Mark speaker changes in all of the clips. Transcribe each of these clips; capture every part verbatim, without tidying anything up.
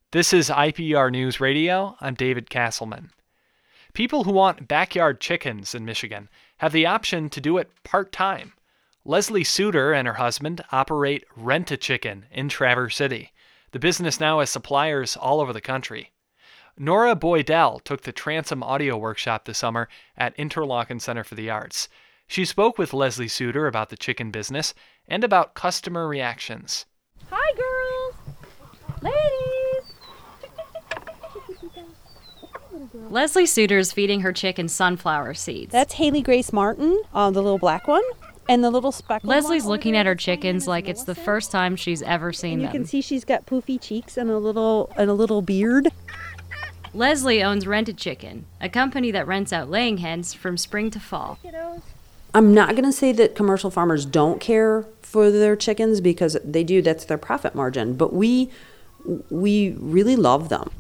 Speaker 1: This is I P R News Radio. I'm David Castleman. People who want backyard chickens in Michigan have the option to do it part-time. Leslie Suter and her husband operate Rent-A-Chicken in Traverse City. The business now has suppliers all over the country. Nora Boydell took the Transom Audio Workshop this summer at Interlochen Center for the Arts. She spoke with Leslie Suter about the chicken business and about customer reactions.
Speaker 2: Hi, girls! Ladies!
Speaker 3: Leslie Suter's feeding her chickens sunflower seeds.
Speaker 2: That's Haley Grace Martin, uh, the little black one, and the little speckled one.
Speaker 3: Leslie's looking at her chickens like it's the first time she's ever seen
Speaker 2: and you
Speaker 3: them.
Speaker 2: can see she's got poofy cheeks and a little and a little beard.
Speaker 3: Leslie owns Rent-A-Chicken, a company that rents out laying hens from spring to fall.
Speaker 4: I'm not going to say that commercial farmers don't care for their chickens, because they do. That's their profit margin. But we we really love them.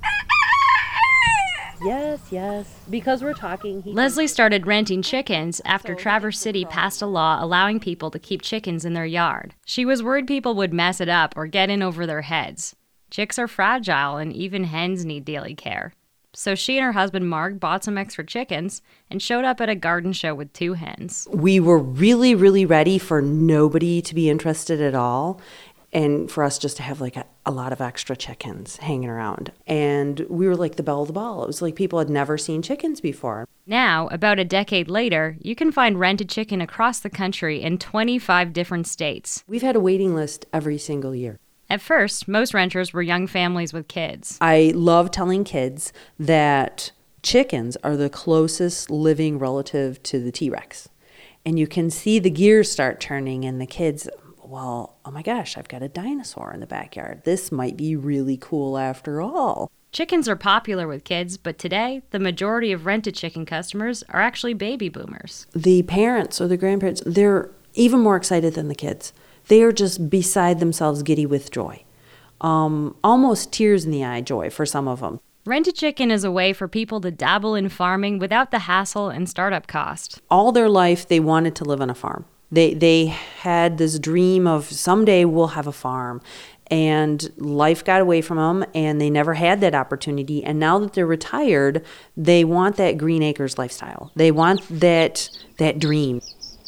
Speaker 2: Yes, yes. Because we're talking. He
Speaker 3: Leslie started renting chickens after Traverse City passed a law allowing people to keep chickens in their yard. She was worried people would mess it up or get in over their heads. Chicks are fragile, and even hens need daily care. So she and her husband Mark bought some extra chickens and showed up at a garden show with two hens.
Speaker 4: We were really, really ready for nobody to be interested at all, and for us just to have like a, a lot of extra chickens hanging around. And we were like the belle of the ball. It was like people had never seen chickens before.
Speaker 3: Now, about a decade later, you can find Rent-A-Chicken across the country in twenty-five different states.
Speaker 4: We've had a waiting list every single year.
Speaker 3: At first, most renters were young families with kids.
Speaker 4: I love telling kids that chickens are the closest living relative to the T-Rex. And you can see the gears start turning, and the kids, well, oh my gosh, I've got a dinosaur in the backyard. This might be really cool after all.
Speaker 3: Chickens are popular with kids, but today, the majority of Rent-A-Chicken customers are actually baby boomers.
Speaker 4: The parents or the grandparents, they're even more excited than the kids. They are just beside themselves, giddy with joy. Um, almost tears in the eye joy for some of them.
Speaker 3: Rent-A-Chicken is a way for people to dabble in farming without the hassle and startup cost.
Speaker 4: All their life, they wanted to live on a farm. They they had this dream of someday we'll have a farm. And life got away from them, and they never had that opportunity. And now that they're retired, they want that Green Acres lifestyle. They want that that dream.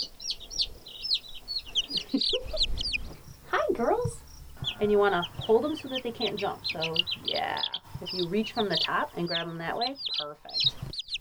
Speaker 2: Hi, girls. And you want to hold them so that they can't jump. So, yeah. If you reach from the top and grab them that way, perfect.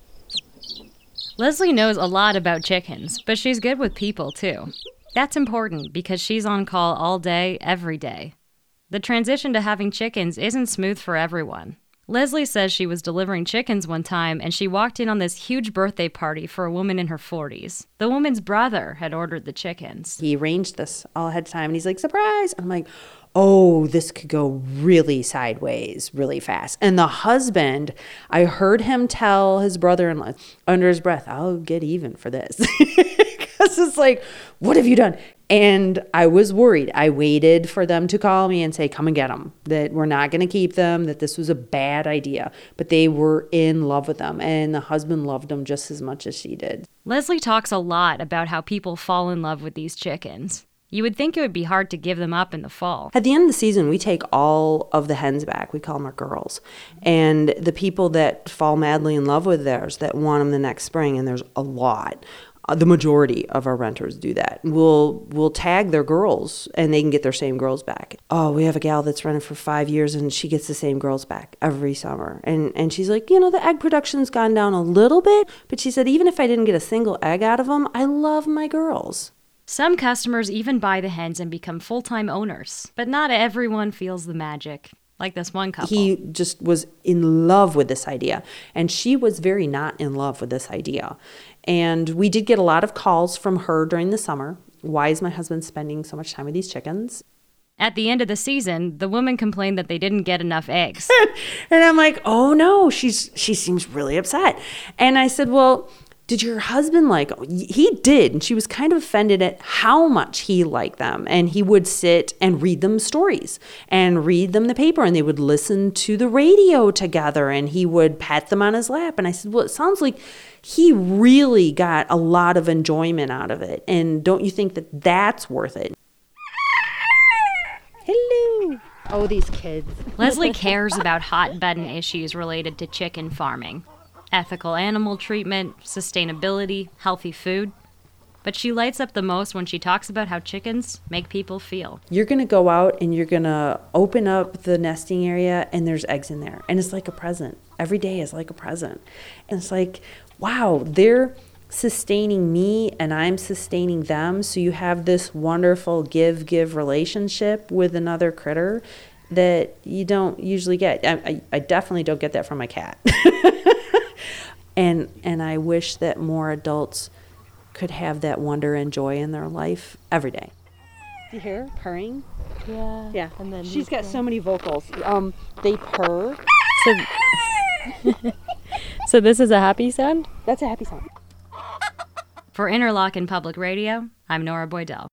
Speaker 3: Leslie knows a lot about chickens, but she's good with people, too. That's important because she's on call all day, every day. The transition to having chickens isn't smooth for everyone. Leslie says she was delivering chickens one time, and she walked in on this huge birthday party for a woman in her forties. The woman's brother had ordered the chickens.
Speaker 4: He arranged this all ahead of time, and he's like, surprise! I'm like, oh, this could go really sideways really fast. And the husband, I heard him tell his brother-in-law under his breath, I'll get even for this. Because it's like, what have you done? And I was worried. I waited for them to call me and say, come and get them, that we're not going to keep them, that this was a bad idea. But they were in love with them, and the husband loved them just as much as she did.
Speaker 3: Leslie talks a lot about how people fall in love with these chickens. You would think it would be hard to give them up in the fall.
Speaker 4: At the end of the season, we take all of the hens back. We call them our girls. And the people that fall madly in love with theirs, that want them the next spring, and there's a lot, the majority of our renters do that. We'll we'll tag their girls, and they can get their same girls back. Oh, we have a gal that's running for five years, and she gets the same girls back every summer. And and she's like, you know, the egg production's gone down a little bit, but she said, even if I didn't get a single egg out of them, I love my girls.
Speaker 3: Some customers even buy the hens and become full-time owners, but not everyone feels the magic, like this one couple.
Speaker 4: He just was in love with this idea, and she was very not in love with this idea. And we did get a lot of calls from her during the summer. Why is my husband spending so much time with these chickens?
Speaker 3: At the end of the season, the woman complained that they didn't get enough eggs.
Speaker 4: And I'm like, oh no, she's she seems really upset. And I said, well, did your husband like them? He did. And she was kind of offended at how much he liked them. And he would sit and read them stories and read them the paper, and they would listen to the radio together, and he would pat them on his lap. And I said, well, it sounds like he really got a lot of enjoyment out of it. And don't you think that that's worth it?
Speaker 2: Hello. Oh, these kids.
Speaker 3: Leslie cares about hot button issues related to chicken farming. Ethical animal treatment, sustainability, healthy food. But she lights up the most when she talks about how chickens make people feel.
Speaker 4: You're going to go out and you're going to open up the nesting area and there's eggs in there. And it's like a present. Every day is like a present. And it's like, wow, they're sustaining me and I'm sustaining them. So you have this wonderful give-give relationship with another critter that you don't usually get. I, I, I definitely don't get that from my cat. and and I wish that more adults could have that wonder and joy in their life every day.
Speaker 2: Do you hear her purring?
Speaker 5: Yeah.
Speaker 2: Yeah.
Speaker 5: And then
Speaker 2: She's got so many vocals. Um, they purr.
Speaker 5: So, so this is a happy sound?
Speaker 2: That's a happy sound.
Speaker 3: For Interlochen Public Radio, I'm Nora Boydell.